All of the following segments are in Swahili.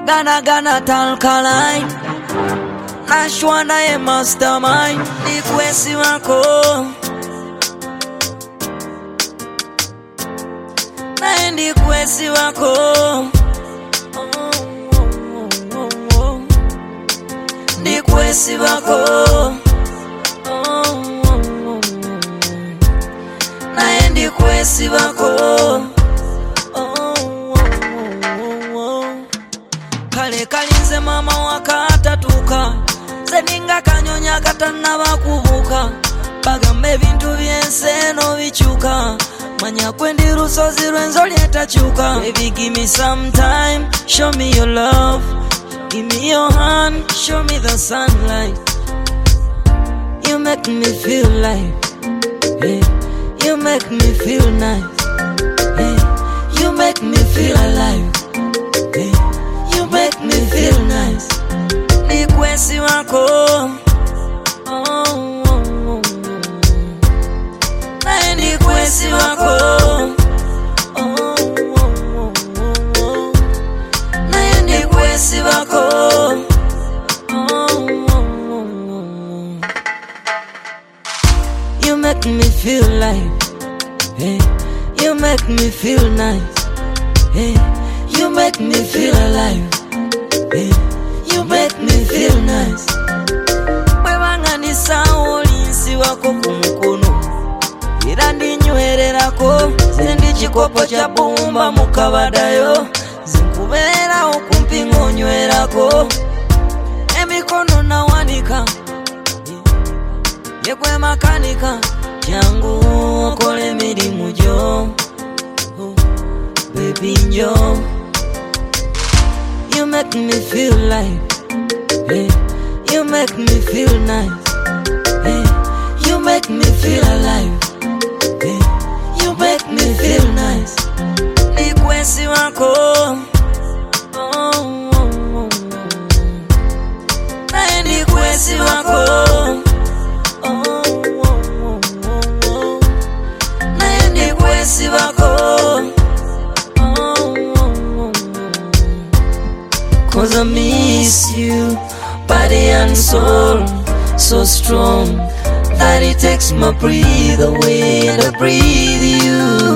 Gana talkaline Nashwana ye mastermind Nikwesi wako Naendi kwesi wako Nikwesi wako Naendi kwesi wako Kale kalinze mama wakatatuka Zeninga kanyonya katana wakubuka Bagambe bintu byenseno bichuka Manya kwendi rusozi rwenzo lietachuka Baby give me some time, show me your love Give me your hand, show me the sunlight You make me feel like hey. You make me feel nice hey. You make me feel alive hey. You make me feel nice Nikwesi wako Naendi kwesi wako Naendi kwesi wako You make me feel like hey. You make me feel nice hey. You make me feel alive hey. You make me feel nice Wewanga nisawo linsi wako kumukono Irandi nyuhererako Zendi chikopo cha bumba mukabadayo Zinkubera okumpi ngonywerako Emikono na wanika Yekwe makanika Jangu okole mirimu jo Baby njo You make me feel like hey. You make me feel nice hey. You make me feel alive hey. You make me feel nice Nikwesi wako Naendi kwesi wako Naendi kwesi wako Cause I miss you, body and soul, so strong that it takes my breath away and I breathe you.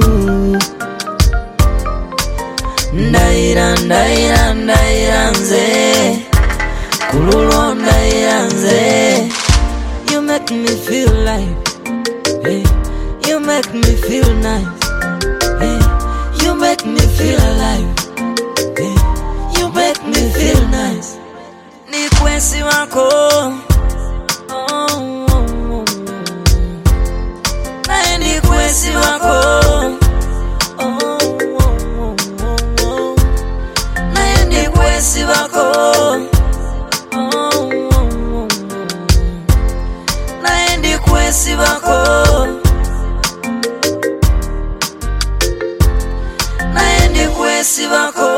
Ndairanze, kululo ndairanze. You make me feel like, hey. You make me feel nice, hey. You make me feel alive, hey. You make me feel nice Nikwesi wako Naendi kwesi wako Naendi kwesi wako Naendi kwesi wako Naendi kwesi wako